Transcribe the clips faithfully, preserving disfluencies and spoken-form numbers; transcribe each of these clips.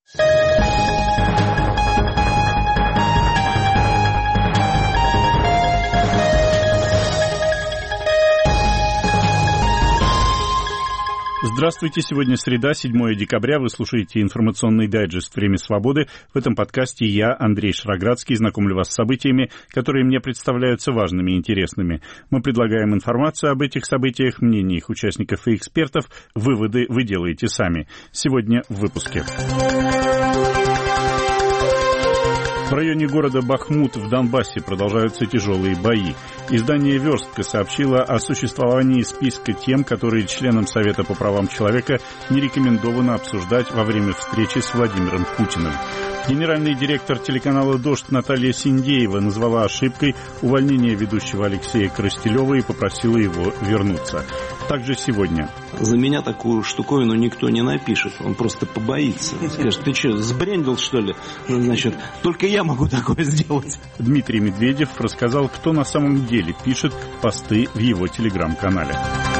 Здравствуйте, сегодня среда, седьмое декабря, вы слушаете информационный дайджест «Время свободы». В этом подкасте я, Андрей Шароградский, знакомлю вас с событиями, которые мне представляются важными и интересными. Мы предлагаем информацию об этих событиях, мнения их участников и экспертов. Выводы вы делаете сами. Сегодня в выпуске. В районе города Бахмут в Донбассе продолжаются тяжелые бои. Издание «Верстка» сообщило о существовании списка тем, которые членам Совета по правам человека не рекомендовано обсуждать во время встречи с Владимиром Путиным. Генеральный директор телеканала «Дождь» Наталья Синдеева назвала ошибкой увольнение ведущего Алексея Коростелева и попросила его вернуться. Также сегодня. За меня такую штуковину никто не напишет, он просто побоится. Скажет, ты что, сбрендил, что ли? Ну, значит, только я могу такое сделать. Дмитрий Медведев рассказал, кто на самом деле пишет посты в его телеграм-канале.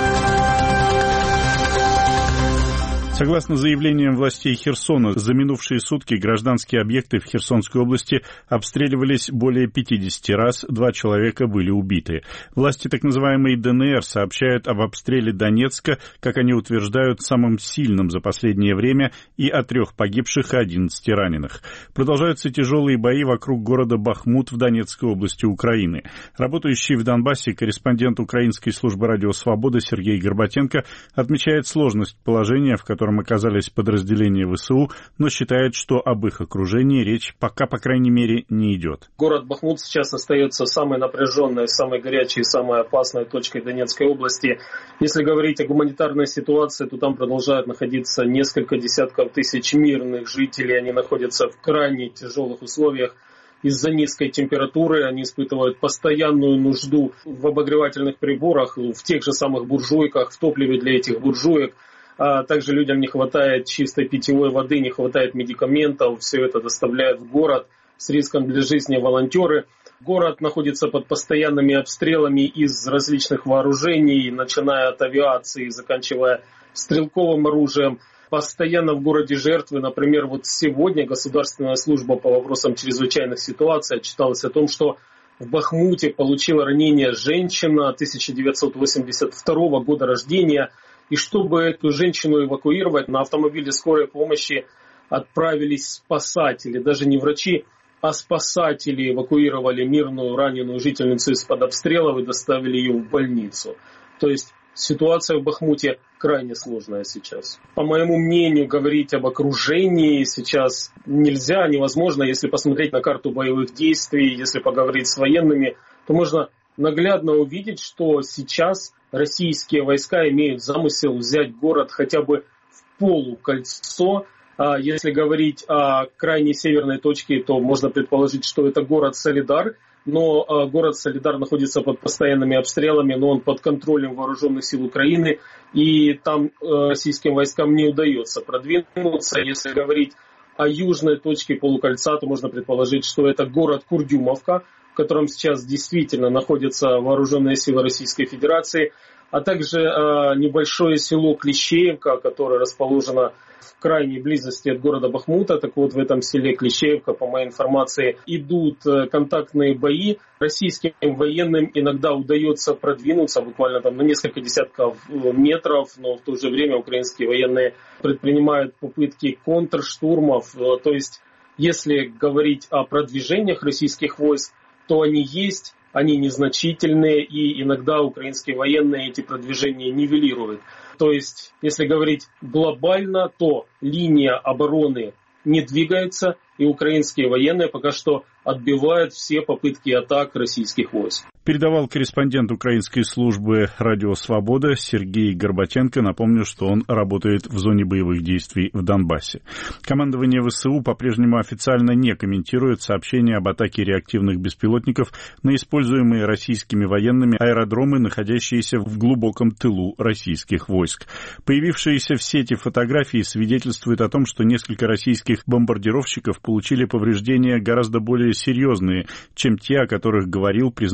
Согласно заявлениям властей Херсона, за минувшие сутки гражданские объекты в Херсонской области обстреливались более пятьдесят раз, два человека были убиты. Власти так называемой ДНР сообщают об обстреле Донецка, как они утверждают, самым сильным за последнее время, и о трех погибших и одиннадцати раненых. Продолжаются тяжелые бои вокруг города Бахмут в Донецкой области Украины. Работающий в Донбассе корреспондент Украинской службы радио «Свобода» Сергей Горбатенко отмечает сложность положения, в котором оказались подразделения ВСУ, но считает, что об их окружении речь пока, по крайней мере, не идет. Город Бахмут сейчас остается самой напряженной, самой горячей, самой опасной точкой Донецкой области. Если говорить о гуманитарной ситуации, то там продолжают находиться несколько десятков тысяч мирных жителей. Они находятся в крайне тяжелых условиях. Из-за низкой температуры они испытывают постоянную нужду в обогревательных приборах, в тех же самых буржуйках, в топливе для этих буржуек. А также людям не хватает чистой питьевой воды, не хватает медикаментов. Все это доставляют в город с риском для жизни волонтеры. Город находится под постоянными обстрелами из различных вооружений, начиная от авиации и заканчивая стрелковым оружием. Постоянно в городе жертвы. Например, вот сегодня Государственная служба по вопросам чрезвычайных ситуаций отчиталась о том, что в Бахмуте получила ранение женщина тысяча девятьсот восемьдесят второго года рождения. И чтобы эту женщину эвакуировать, на автомобиле скорой помощи отправились спасатели. Даже не врачи, а спасатели эвакуировали мирную раненую жительницу из-под обстрелов и доставили ее в больницу. То есть ситуация в Бахмуте крайне сложная сейчас. По моему мнению, говорить об окружении сейчас нельзя, невозможно. Если посмотреть на карту боевых действий, если поговорить с военными, то можно наглядно увидеть, что сейчас российские войска имеют замысел взять город хотя бы в полукольцо. А если говорить о крайней северной точке, то можно предположить, что это город Солидар. Но город Солидар находится под постоянными обстрелами, но он под контролем вооруженных сил Украины. И там российским войскам не удается продвинуться. Если говорить о южной точке полукольца, то можно предположить, что это город Курдюмовка, в котором сейчас действительно находятся вооруженные силы Российской Федерации, а также э, небольшое село Клещеевка, которое расположено в крайней близости от города Бахмута. Так вот, в этом селе Клещеевка, по моей информации, идут э, контактные бои. Российским военным иногда удается продвинуться буквально там на несколько десятков метров, но в то же время украинские военные предпринимают попытки контрштурмов. То есть, если говорить о продвижениях российских войск, то они есть, они незначительные, и иногда украинские военные эти продвижения нивелируют. То есть, если говорить глобально, то линия обороны не двигается, и украинские военные пока что отбивают все попытки атак российских войск. Передавал корреспондент Украинской службы радио «Свобода» Сергей Горбатенко. Напомню, что он работает в зоне боевых действий в Донбассе. Командование ВСУ по-прежнему официально не комментирует сообщения об атаке реактивных беспилотников на используемые российскими военными аэродромы, находящиеся в глубоком тылу российских войск. Появившиеся в сети фотографии свидетельствуют о том, что несколько российских бомбардировщиков получили повреждения гораздо более серьезные, чем те, о которых говорил, признавая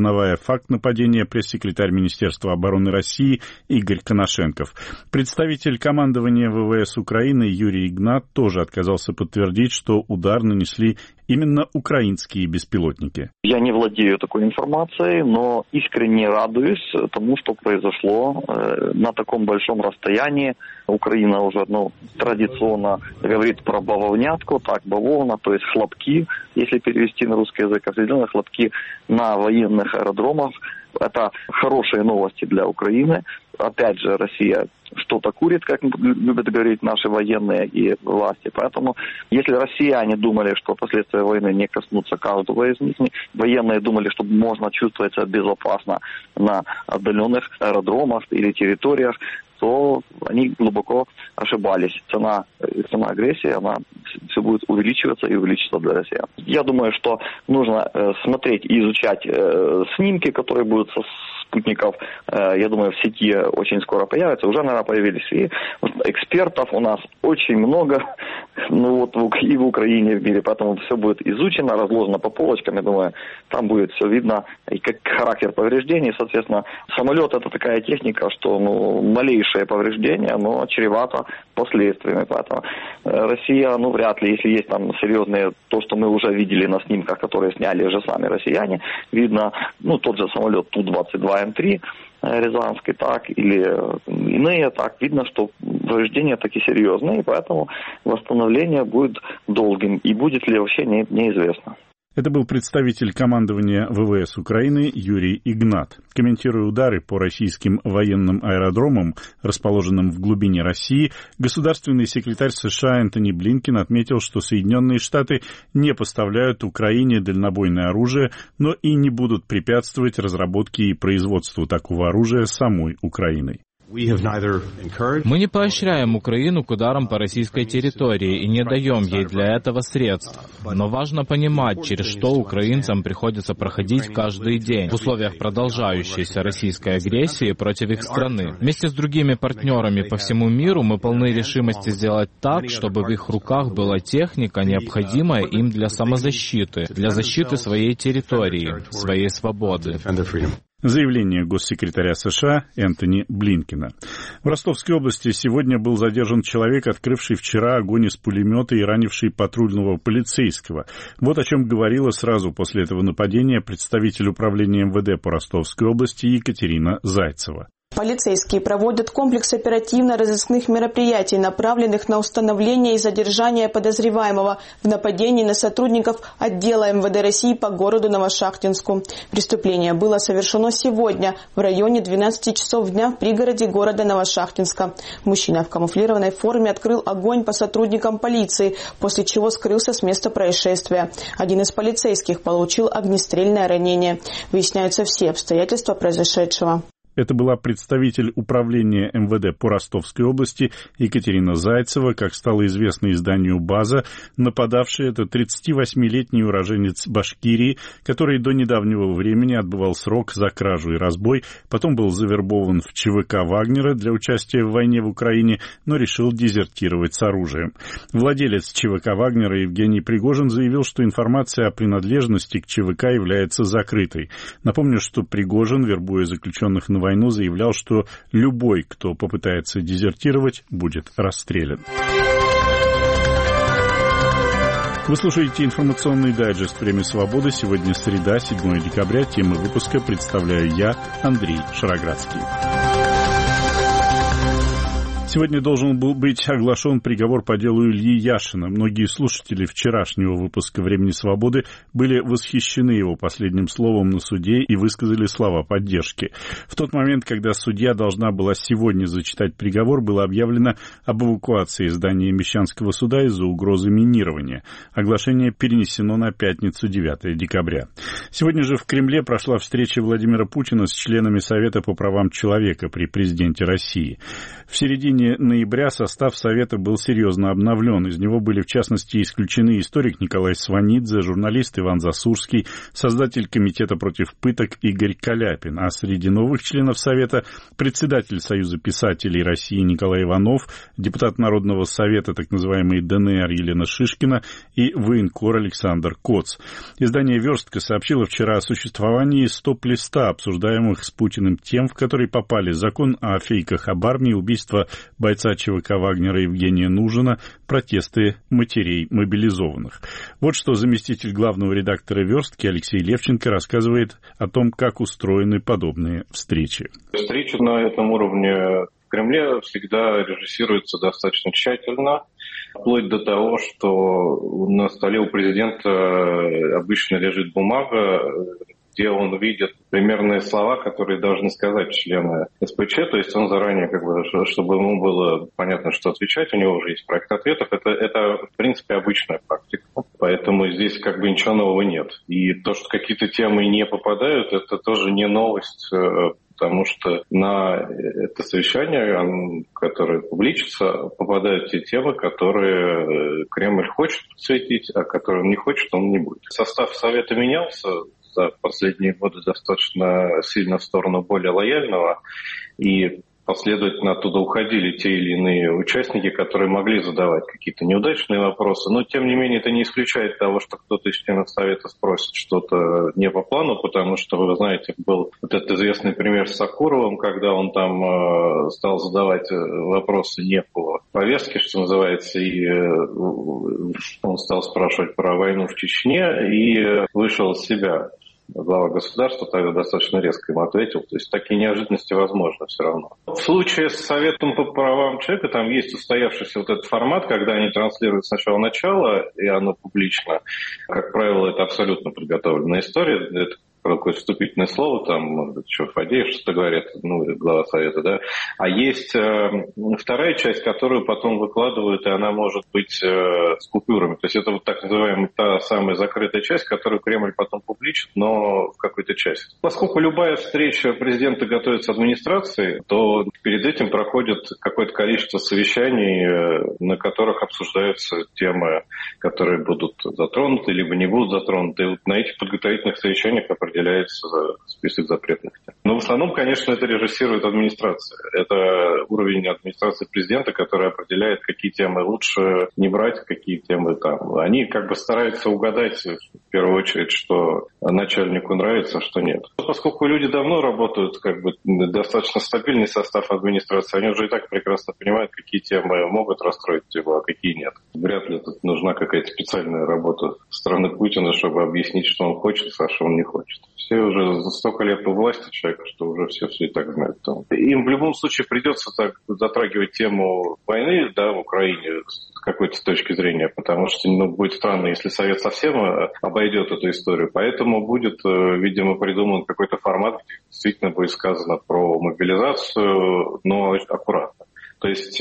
факт нападения пресс-секретарь Министерства обороны России Игорь Коношенков. Представитель командования ВВС Украины Юрий Игнат тоже отказался подтвердить, что удар нанесли именно украинские беспилотники. Я не владею такой информацией, но искренне радуюсь тому, что произошло на таком большом расстоянии. Украина уже ну, традиционно говорит про бавовнятку, так, бавовна, то есть хлопки, если перевести на русский язык, определенные хлопки на военных аэродромах. Это хорошие новости для Украины. Опять же, Россия что-то курит, как любят говорить наши военные и власти. Поэтому, если россияне думали, что последствия войны не коснутся каждого из них, военные думали, что можно чувствовать себя безопасно на отдаленных аэродромах или территориях, то они глубоко ошибались. Цена, цена агрессии, она все будет увеличиваться и увеличиться для россиян. Я думаю, что нужно смотреть и изучать снимки, которые будут со спутников, я думаю, в сети очень скоро появятся, уже, наверное, появились. И экспертов у нас очень много, ну вот и в Украине, и в мире, поэтому все будет изучено, разложено по полочкам, я думаю, там будет все видно, и как характер повреждений, соответственно, самолет это такая техника, что ну, малейшее повреждение, оно чревато последствиями, поэтому Россия, ну вряд ли, если есть там серьезные, то, что мы уже видели на снимках, которые сняли же сами россияне, видно, ну тот же самолет Ту двадцать два М три Рязанский, так, или иные, так, видно, что повреждения таки серьезные, и поэтому восстановление будет долгим, и будет ли вообще не, неизвестно. Это был представитель командования ВВС Украины Юрий Игнат. Комментируя удары по российским военным аэродромам, расположенным в глубине России, государственный секретарь США Энтони Блинкен отметил, что Соединенные Штаты не поставляют Украине дальнобойное оружие, но и не будут препятствовать разработке и производству такого оружия самой Украиной. Мы не поощряем Украину к ударам по российской территории и не даем ей для этого средств. Но важно понимать, через что украинцам приходится проходить каждый день в условиях продолжающейся российской агрессии против их страны. Вместе с другими партнерами по всему миру мы полны решимости сделать так, чтобы в их руках была техника, необходимая им для самозащиты, для защиты своей территории, своей свободы. Заявление госсекретаря США Энтони Блинкена. В Ростовской области сегодня был задержан человек, открывший вчера огонь из пулемета и ранивший патрульного полицейского. Вот о чем говорила сразу после этого нападения представитель управления эм вэ дэ по Ростовской области Екатерина Зайцева. Полицейские проводят комплекс оперативно-розыскных мероприятий, направленных на установление и задержание подозреваемого в нападении на сотрудников отдела эм вэ дэ России по городу Новошахтинску. Преступление было совершено сегодня в районе двенадцати часов дня в пригороде города Новошахтинска. Мужчина в камуфлированной форме открыл огонь по сотрудникам полиции, после чего скрылся с места происшествия. Один из полицейских получил огнестрельное ранение. Выясняются все обстоятельства произошедшего. Это была представитель управления эм вэ дэ по Ростовской области Екатерина Зайцева, как стало известно изданию «База». Нападавший — это тридцативосьмилетний уроженец Башкирии, который до недавнего времени отбывал срок за кражу и разбой, потом был завербован в че вэ ка Вагнера для участия в войне в Украине, но решил дезертировать с оружием. Владелец че вэ ка Вагнера Евгений Пригожин заявил, что информация о принадлежности к че вэ ка является закрытой. Напомню, что Пригожин, вербуя заключенных на войну, заявлял, что любой, кто попытается дезертировать, будет расстрелян. Вы слушаете информационный дайджест «Время свободы». Сегодня среда, седьмое декабря. Темы выпуска представляю я, Андрей Шароградский. Сегодня должен был быть оглашен приговор по делу Ильи Яшина. Многие слушатели вчерашнего выпуска «Времени свободы» были восхищены его последним словом на суде и высказали слова поддержки. В тот момент, когда судья должна была сегодня зачитать приговор, было объявлено об эвакуации здания Мещанского суда из-за угрозы минирования. Оглашение перенесено на пятницу, девятое декабря. Сегодня же в Кремле прошла встреча Владимира Путина с членами Совета по правам человека при президенте России. В середине середине ноября состав Совета был серьезно обновлен. Из него были, в частности, исключены историк Николай Сванидзе, журналист Иван Засурский, создатель Комитета против пыток Игорь Каляпин. А среди новых членов Совета председатель Союза писателей России Николай Иванов, депутат Народного совета, так называемый ДНР Елена Шишкина и военкор Александр Коц. Издание «Верстка» сообщило вчера о существовании стоп-листа обсуждаемых с Путиным тем, в которые попали закон о фейках об армии, убийство бойца ЧВК Вагнера Евгения Нужина, протесты матерей мобилизованных. Вот что заместитель главного редактора «Верстки» Алексей Левченко рассказывает о том, как устроены подобные встречи. Встречи на этом уровне в Кремле всегда режиссируются достаточно тщательно, вплоть до того, что на столе у президента обычно лежит бумага, где он видит примерные слова, которые должны сказать члены СПЧ, то есть он заранее, как бы, чтобы ему было понятно, что отвечать, у него уже есть проект ответов, это, это в принципе обычная практика, поэтому здесь как бы ничего нового нет. И то, что какие-то темы не попадают, это тоже не новость, потому что на это совещание, которое публичится, попадают те темы, которые Кремль хочет подсветить, а которые он не хочет, он не будет. Состав Совета менялся за последние годы достаточно сильно в сторону более лояльного, и последовательно оттуда уходили те или иные участники, которые могли задавать какие-то неудачные вопросы, но тем не менее это не исключает того, что кто-то из членов Совета спросит что-то не по плану, потому что, вы знаете, был вот этот известный пример с Сакуровым, когда он там э, стал задавать вопросы не по повестке, что называется, и э, он стал спрашивать про войну в Чечне и вышел из себя. Глава государства тогда достаточно резко ему ответил. То есть такие неожиданности возможны все равно. В случае с Советом по правам человека там есть устоявшийся вот этот формат, когда они транслируют сначала начало, и оно публично. Как правило, это абсолютно подготовленная история. Это какое-то вступительное слово, там, может быть, еще Фадеев что-то говорит, ну, глава Совета, да. А есть э, вторая часть, которую потом выкладывают, и она может быть э, с купюрами. То есть это вот так называемая та самая закрытая часть, которую Кремль потом публичит, но в какой-то части. Поскольку любая встреча президента готовится администрацией, то перед этим проходит какое-то количество совещаний, на которых обсуждаются темы, которые будут затронуты, либо не будут затронуты. И вот на этих подготовительных совещаниях определяется список запретных тем. Но в основном, конечно, это режиссирует администрация. Это уровень администрации президента, который определяет, какие темы лучше не брать, какие темы там. Они как бы стараются угадать в первую очередь, что начальнику нравится, а что нет. Поскольку люди давно работают, как бы достаточно стабильный состав администрации, они уже и так прекрасно понимают, какие темы могут расстроить его, а какие нет. Вряд ли тут нужна какая-то специальная работа страны Путина, чтобы объяснить, что он хочет, а что он не хочет. Все уже за столько лет у власти человека, что уже все, все и так знают. Им в любом случае придется так затрагивать тему войны, да, в Украине с какой-то точки зрения, потому что, ну, будет странно, если Совет совсем обойдет эту историю. Поэтому будет, видимо, придуман какой-то формат, где действительно будет сказано про мобилизацию, но аккуратно. То есть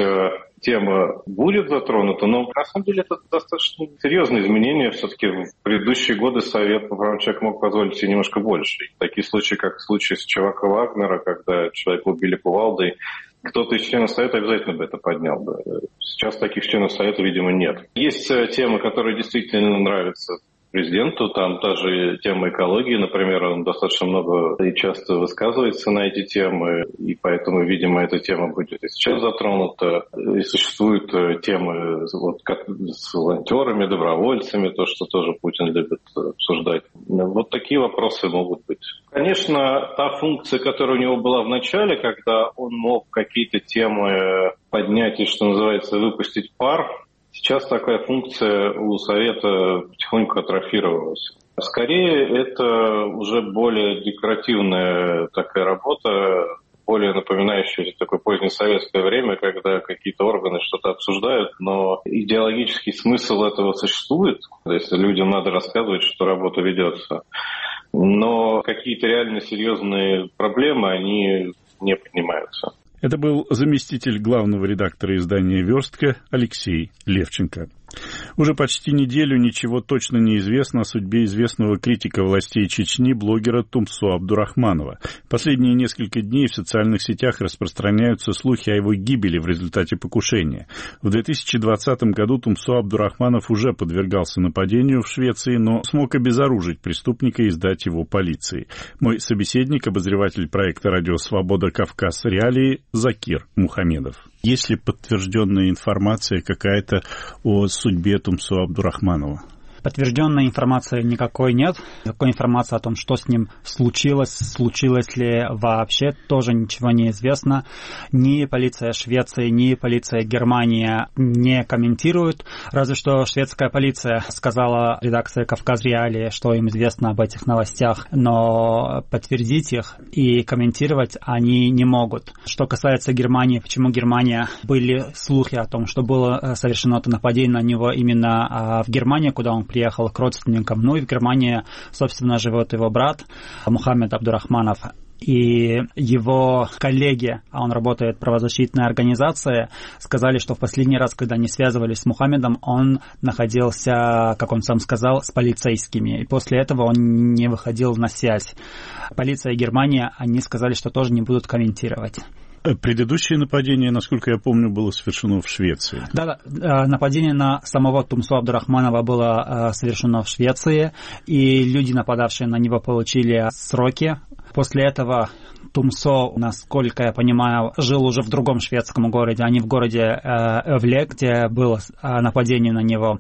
тема будет затронута, но на самом деле это достаточно серьезные изменения. Все-таки в предыдущие годы Совет по правам человека мог позволить себе немножко больше. И такие случаи, как случай с ЧВК Вагнера, когда человека убили кувалдой, кто-то из членов Совета обязательно бы это поднял бы. Сейчас таких членов Совета, видимо, нет. Есть темы, которые действительно нравятся президенту, там та же тема экологии, например, он достаточно много и часто высказывается на эти темы, и поэтому, видимо, эта тема будет и сейчас затронута. И существуют темы вот, как с волонтерами, добровольцами, то, что тоже Путин любит обсуждать. Вот такие вопросы могут быть. Конечно, та функция, которая у него была в начале, когда он мог какие-то темы поднять и, что называется, выпустить пар, сейчас такая функция у Совета потихоньку атрофировалась. Скорее, это уже более декоративная такая работа, более напоминающая такое позднесоветское время, когда какие-то органы что-то обсуждают, но идеологический смысл этого существует, если людям надо рассказывать, что работа ведется. Но какие-то реально серьезные проблемы, они не поднимаются. Это был заместитель главного редактора издания «Верстка» Алексей Левченко. Уже почти неделю ничего точно не известно о судьбе известного критика властей Чечни, блогера Тумсо Абдурахманова. Последние несколько дней в социальных сетях распространяются слухи о его гибели в результате покушения. В две тысячи двадцатом году Тумсо Абдурахманов уже подвергался нападению в Швеции, но смог обезоружить преступника и сдать его полиции. Мой собеседник, обозреватель проекта «Радио Свобода. Кавказ. Реалии» Закир Мухамедов. Есть ли подтвержденная информация какая-то о судьбе Тумсо Абдурахманова? Подтвержденной информации никакой нет. Никакой информации о том, что с ним случилось, случилось ли вообще, тоже ничего не известно. Ни полиция Швеции, ни полиция Германии не комментируют. Разве что шведская полиция сказала редакции «Кавказ Реалии», что им известно об этих новостях, но подтвердить их и комментировать они не могут. Что касается Германии, почему Германия? Были слухи о том, что было совершено это нападение на него именно в Германии, куда он приехал к родственникам. Ну и в Германии, собственно, живет его брат Мухаммед Абдурахманов. И его коллеги, а он работает в правозащитной организации, сказали, что в последний раз, когда они связывались с Мухаммедом, он находился, как он сам сказал, с полицейскими. И после этого он не выходил на связь. Полиция Германии, они сказали, что тоже не будут комментировать. Предыдущее нападение, насколько я помню, было совершено в Швеции. Да, да, нападение на самого Тумсо Абдурахманова было совершено в Швеции, и люди, нападавшие на него, получили сроки. После этого Тумсо, насколько я понимаю, жил уже в другом шведском городе, а не в городе Эвле, где было нападение на него.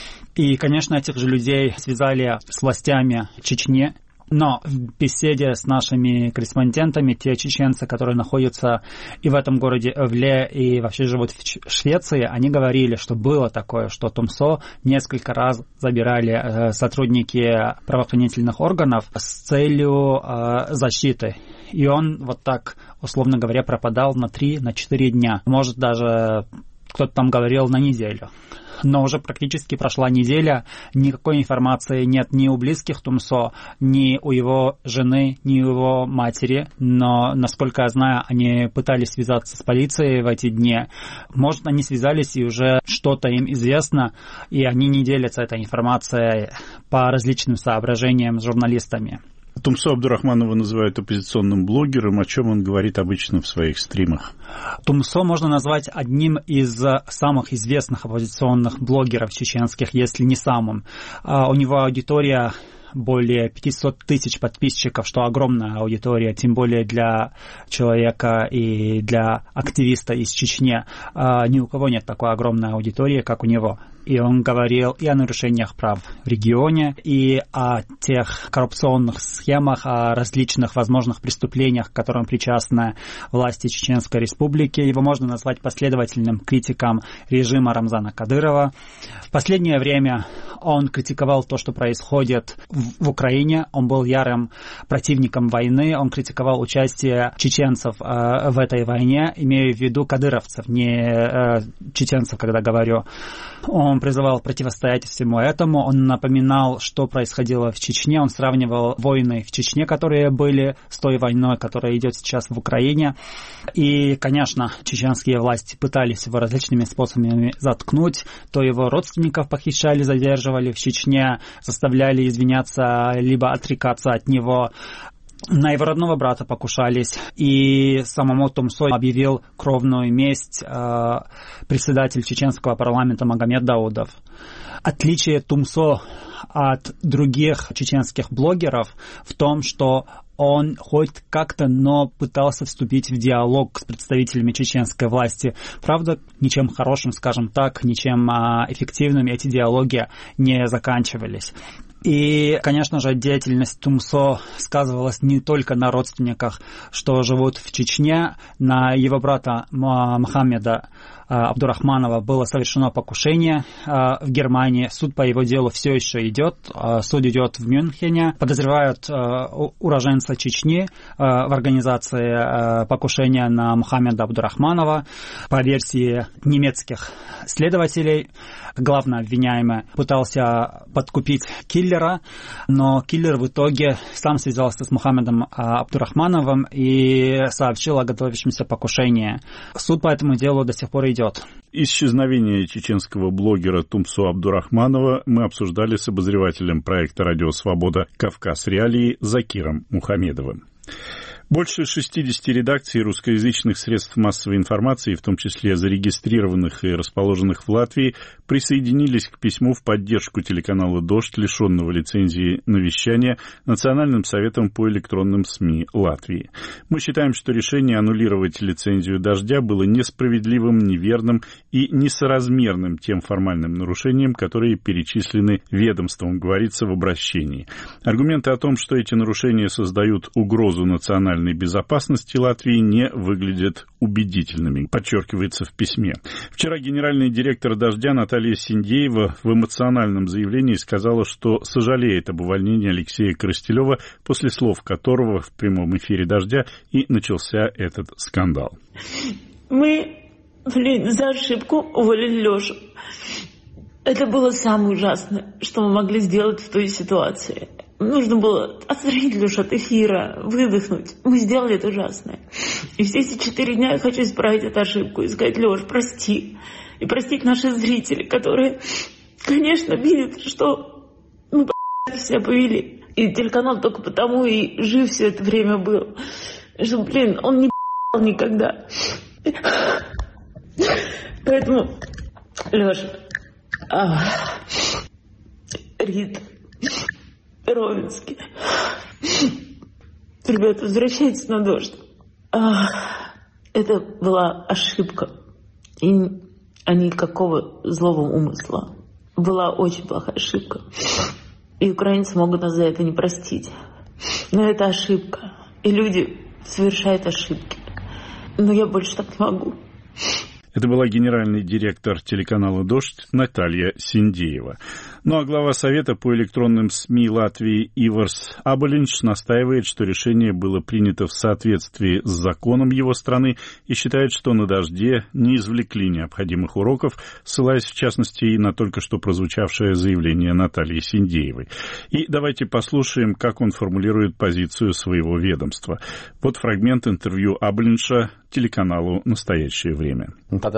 И, конечно, этих же людей связали с властями Чечни. Но в беседе с нашими корреспондентами, те чеченцы, которые находятся и в этом городе Эвле, и вообще живут в Швеции, они говорили, что было такое, что Тумсо несколько раз забирали сотрудники правоохранительных органов с целью защиты. И он вот так, условно говоря, пропадал на три-четыре дня. Может, даже кто-то там говорил на неделю. Но уже практически прошла неделя, никакой информации нет ни у близких Тумсо, ни у его жены, ни у его матери. Но, насколько я знаю, они пытались связаться с полицией в эти дни. Может, они связались и уже что-то им известно, и они не делятся этой информацией по различным соображениям с журналистами. Тумсо Абдурахманова называют оппозиционным блогером. О чем он говорит обычно в своих стримах? Тумсо можно назвать одним из самых известных оппозиционных блогеров чеченских, если не самым. У него аудитория более пятьсот тысяч подписчиков, что огромная аудитория, тем более для человека и для активиста из Чечни. Ни у кого нет такой огромной аудитории, как у него. И он говорил и о нарушениях прав в регионе, и о тех коррупционных схемах, о различных возможных преступлениях, к которым причастны власти Чеченской Республики. Его можно назвать последовательным критиком режима Рамзана Кадырова. В последнее время он критиковал то, что происходит в Украине. Он был ярым противником войны. Он критиковал участие чеченцев в этой войне, имея в виду кадыровцев, не чеченцев, когда говорю. Он призывал противостоять всему этому. Он напоминал, что происходило в Чечне. Он сравнивал войны в Чечне, которые были, с той войной, которая идет сейчас в Украине. И, конечно, чеченские власти пытались его различными способами заткнуть. То его родственников похищали, задерживали в Чечне, заставляли извиняться, либо отрекаться от него. На его родного брата покушались, и самому Тумсо объявил кровную месть э, председатель чеченского парламента Магомед Даудов. Отличие Тумсо от других чеченских блогеров в том, что он хоть как-то, но пытался вступить в диалог с представителями чеченской власти. Правда, ничем хорошим, скажем так, ничем а, эффективным эти диалоги не заканчивались. И, конечно же, деятельность Тумсо сказывалась не только на родственниках, что живут в Чечне. На его брата Мухаммеда Абдурахманова было совершено покушение в Германии. Суд по его делу все еще идет. Суд идет в Мюнхене. Подозревают уроженца Чечни в организации покушения на Мухаммеда Абдурахманова. По версии немецких следователей, главный обвиняемый пытался подкупить киллера, но киллер в итоге сам связался с Мухаммедом Абдурахмановым и сообщил о готовящемся покушении. Суд по этому делу до сих пор идет. произойдет. Исчезновение чеченского блогера Тумсо Абдурахманова мы обсуждали с обозревателем проекта «Радио Свобода. Кавказ. Реалии» Закиром Мухамедовым. Больше шестидесяти редакций русскоязычных средств массовой информации, в том числе зарегистрированных и расположенных в Латвии, присоединились к письму в поддержку телеканала «Дождь», лишенного лицензии на вещание, Национальным советом по электронным СМИ Латвии. Мы считаем, что решение аннулировать лицензию «Дождя» было несправедливым, неверным и несоразмерным тем формальным нарушениям, которые перечислены ведомством, говорится в обращении. Аргументы о том, что эти нарушения создают угрозу национальной безопасности Латвии, не выглядят убедительными, подчеркивается в письме. Вчера генеральный директор «Дождя» Наталья Синдеева в эмоциональном заявлении сказала, что сожалеет об увольнении Алексея Коростелева, после слов которого в прямом эфире «Дождя» и начался этот скандал. Мы, блин, за ошибку уволили Лешу. Это было самое ужасное, что мы могли сделать в той ситуации. Нужно было отстранить Лешу от эфира, выдохнуть. Мы сделали это ужасное. И все эти четыре дня я хочу исправить эту ошибку и сказать: Леш, прости. И простить наши зрители, которые, конечно, видят, что мы по***ь себя повели. И телеканал только потому и жив все это время был. Что, блин, он не по***л никогда. Поэтому, Леша, а, Рита, Ровенский, ребята, возвращайтесь на «Дождь». А, это была ошибка. И а никакого злого умысла. Была очень плохая ошибка. И украинцы могут нас за это не простить. Но это ошибка. И люди совершают ошибки. Но я больше так не могу. Это была генеральный директор телеканала «Дождь» Наталья Синдеева. Ну а глава Совета по электронным СМИ Латвии Иварс Аболинш настаивает, что решение было принято в соответствии с законом его страны и считает, что на «Дожде» не извлекли необходимых уроков, ссылаясь в частности и на только что прозвучавшее заявление Натальи Синдеевой. И давайте послушаем, как он формулирует позицию своего ведомства. Вот фрагмент интервью Аболинша телеканалу «Настоящее время».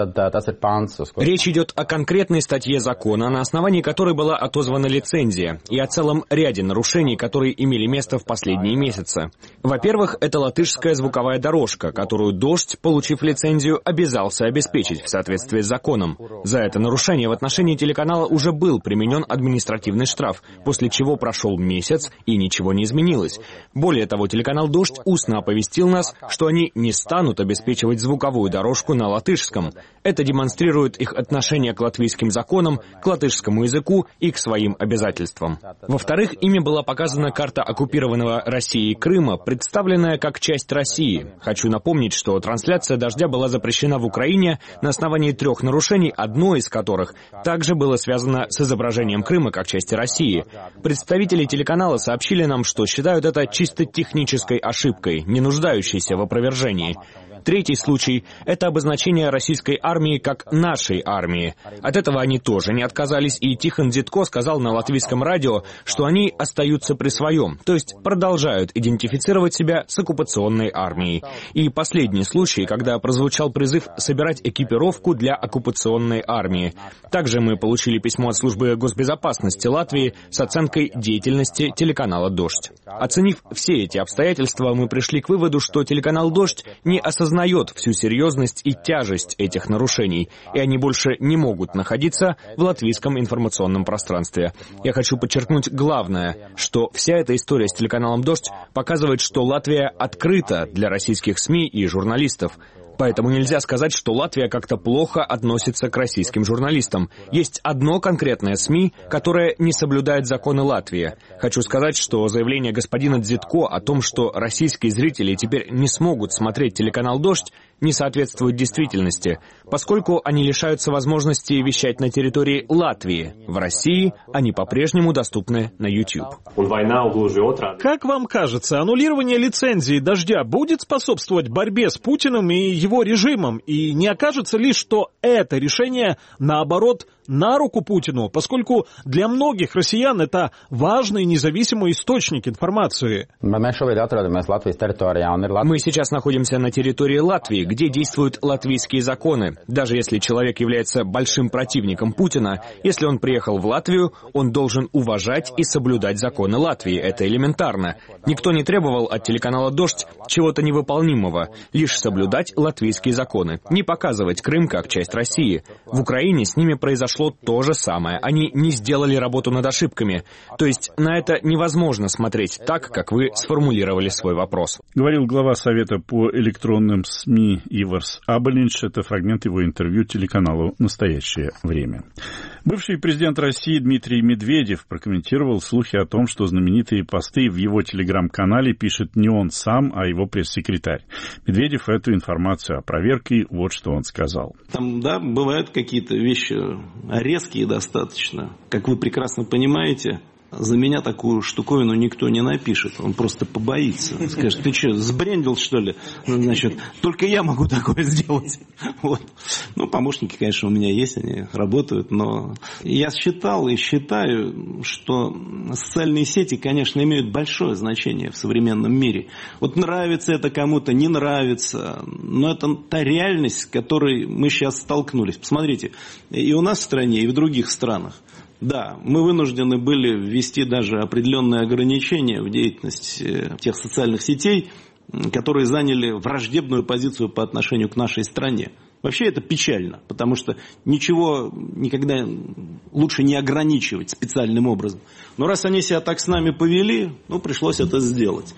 Речь идет о конкретной статье закона, на основании которой была отозвана лицензия, и о целом ряде нарушений, которые имели место в последние месяцы. Во-первых, это латышская звуковая дорожка, которую «Дождь», получив лицензию, обязался обеспечить в соответствии с законом. За это нарушение в отношении телеканала уже был применен административный штраф, после чего прошел месяц и ничего не изменилось. Более того, телеканал «Дождь» устно оповестил нас, что они не станут обеспечивать звуковую дорожку на латышском. Это демонстрирует их отношение к латвийским законам, к латышскому языку и к своим обязательствам. Во-вторых, ими была показана карта оккупированного Россией Крыма, представленная как часть России. Хочу напомнить, что трансляция «Дождя» была запрещена в Украине на основании трех нарушений, одно из которых также было связано с изображением Крыма как части России. Представители телеканала сообщили нам, что считают это чисто технической ошибкой, не нуждающейся в опровержении. Третий случай — это обозначение российской армии как «нашей армии». От этого они тоже не отказались, и Тихон Дзитко сказал на латвийском радио, что они остаются при своем, то есть продолжают идентифицировать себя с оккупационной армией. И последний случай, когда прозвучал призыв собирать экипировку для оккупационной армии. Также мы получили письмо от службы госбезопасности Латвии с оценкой деятельности телеканала «Дождь». Оценив все эти обстоятельства, мы пришли к выводу, что телеканал «Дождь» не осознает осознает всю серьезность и тяжесть этих нарушений, и они больше не могут находиться в латвийском информационном пространстве. Я хочу подчеркнуть главное, что вся эта история с телеканалом «Дождь» показывает, что Латвия открыта для российских СМИ и журналистов. Поэтому нельзя сказать, что Латвия как-то плохо относится к российским журналистам. Есть одно конкретное СМИ, которое не соблюдает законы Латвии. Хочу сказать, что заявление господина Дзитко о том, что российские зрители теперь не смогут смотреть телеканал «Дождь», не соответствует действительности, поскольку они лишаются возможности вещать на территории Латвии. В России они по-прежнему доступны на YouTube. Как вам кажется, аннулирование лицензии «Дождя» будет способствовать борьбе с Путиным и его режимом? И не окажется ли, что это решение, наоборот, на руку Путину, поскольку для многих россиян это важный независимый источник информации. Мы сейчас находимся на территории Латвии, где действуют латвийские законы. Даже если человек является большим противником Путина, если он приехал в Латвию, он должен уважать и соблюдать законы Латвии. Это элементарно. Никто не требовал от телеканала «Дождь» чего-то невыполнимого, лишь соблюдать латвийские законы, не показывать Крым как часть России. В Украине с ними произошло то же самое. Они не сделали работу над ошибками. То есть на это невозможно смотреть так, как вы сформулировали свой вопрос. Говорил глава Совета по электронным СМИ Иварс Абелинш. Это фрагмент его интервью телеканалу «Настоящее время». Бывший президент России Дмитрий Медведев прокомментировал слухи о том, что знаменитые посты в его телеграм-канале пишет не он сам, а его пресс-секретарь. Медведев эту информацию опроверг, и вот что он сказал. Там, да, бывают какие-то вещи резкие достаточно. Как вы прекрасно понимаете, за меня такую штуковину никто не напишет. Он просто побоится. Скажет, ты что, сбрендил, что ли? Значит, только я могу такое сделать. Вот. Ну, помощники, конечно, у меня есть, они работают, но я считал и считаю, что социальные сети, конечно, имеют большое значение в современном мире. Вот нравится это кому-то, не нравится, но это та реальность, с которой мы сейчас столкнулись. Посмотрите, и у нас в стране, и в других странах. Да, мы вынуждены были ввести даже определенные ограничения в деятельности тех социальных сетей, которые заняли враждебную позицию по отношению к нашей стране. Вообще это печально, потому что ничего никогда лучше не ограничивать специальным образом. Но раз они себя так с нами повели, ну, пришлось это сделать.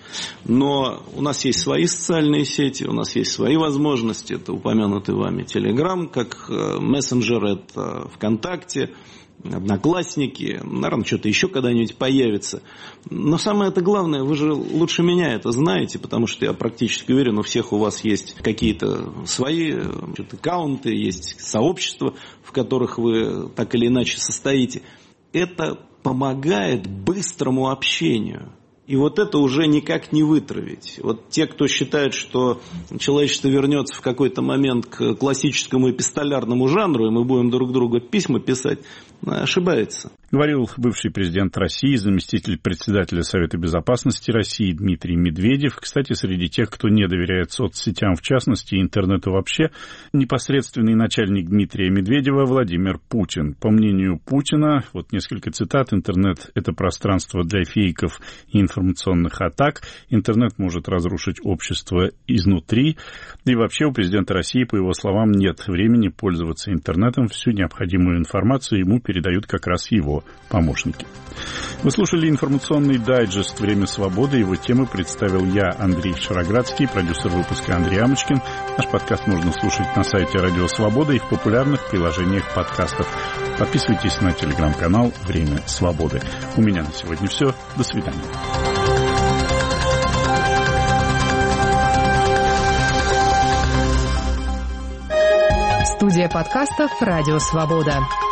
Но у нас есть свои социальные сети, у нас есть свои возможности. Это упомянутый вами Telegram, как мессенджер, это ВКонтакте, Одноклассники, наверное, что-то еще когда-нибудь появится. Но самое-то главное, вы же лучше меня это знаете, потому что я практически уверен, у всех у вас есть какие-то свои аккаунты, есть сообщества, в которых вы так или иначе состоите. Это помогает быстрому общению. И вот это уже никак не вытравить. Вот те, кто считает, что человечество вернется в какой-то момент к классическому эпистолярному жанру, и мы будем друг другу письма писать, ошибается. Говорил бывший президент России, заместитель председателя Совета Безопасности России Дмитрий Медведев. Кстати, среди тех, кто не доверяет соцсетям в частности и интернету вообще, непосредственный начальник Дмитрия Медведева Владимир Путин. По мнению Путина, вот несколько цитат: интернет – это пространство для фейков и информационных атак. Интернет может разрушить общество изнутри. И вообще у президента России, по его словам, нет времени пользоваться интернетом. Всю необходимую информацию ему передают как раз его помощники. Вы слушали информационный дайджест «Время свободы». Его темы представил я, Андрей Шароградский, продюсер выпуска Андрей Амочкин. Наш подкаст можно слушать на сайте Радио Свобода и в популярных приложениях подкастов. Подписывайтесь на телеграм-канал «Время свободы». У меня на сегодня все. До свидания. Студия подкастов «Радио Свобода».